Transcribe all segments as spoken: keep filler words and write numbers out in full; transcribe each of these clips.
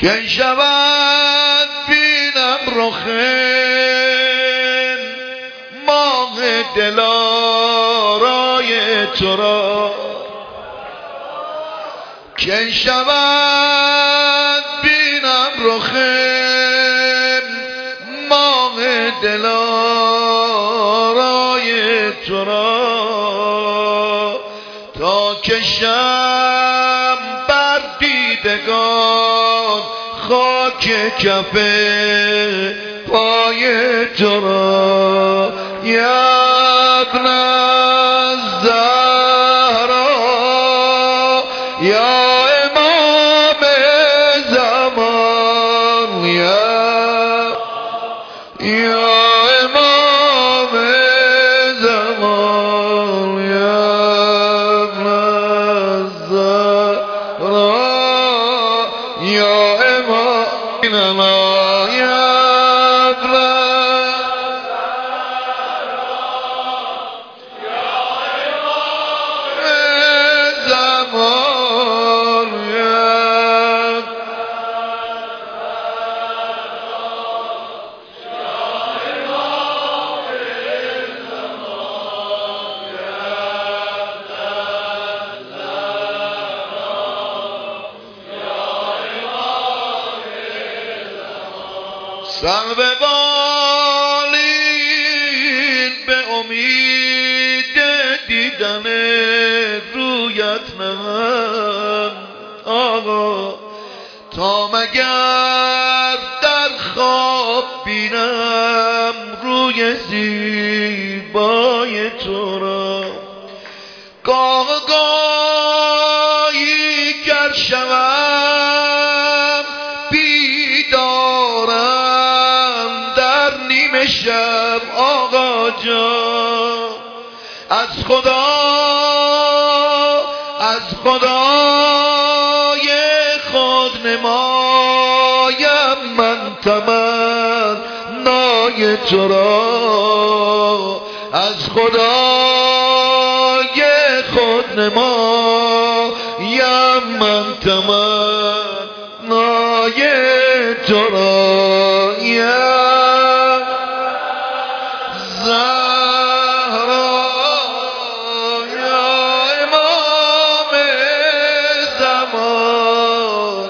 که شود بینم رخم ماه دلارای تو را، که شود بینم رخم ماه دلارای تو را، تا کشم بر دیدگان خاک کف پای تو را. یا ابن الزهرا یا امام زمان، یا یا امام زمان، یا ابن الزهرا یا امام زمان، یا ابن سر ببالین به امید دیدن رویت من آقا، تا مگر در خواب بینم روی زیبای تو را. گاه گاهی گر شوم بیدارم در نیمه شب آقا جان، از خدا از خدای خود نمایم من تمنای تو را، از خدای خود نمایم من تمنای تو را. یا زهرا یا امام زمان،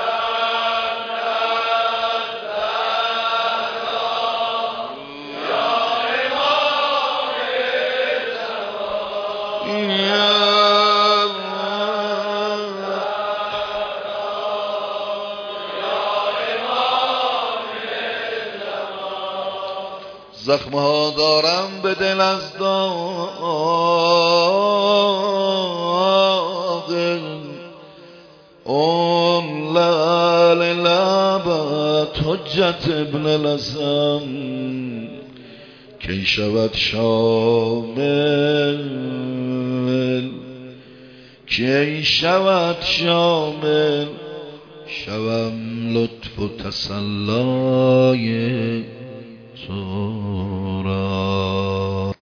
زخم ها دارم به دل از داغ اون لعل لبت حجت ابن الاسم، کی شود شامل کی شود شامل شوم لطف و تسلای تو را.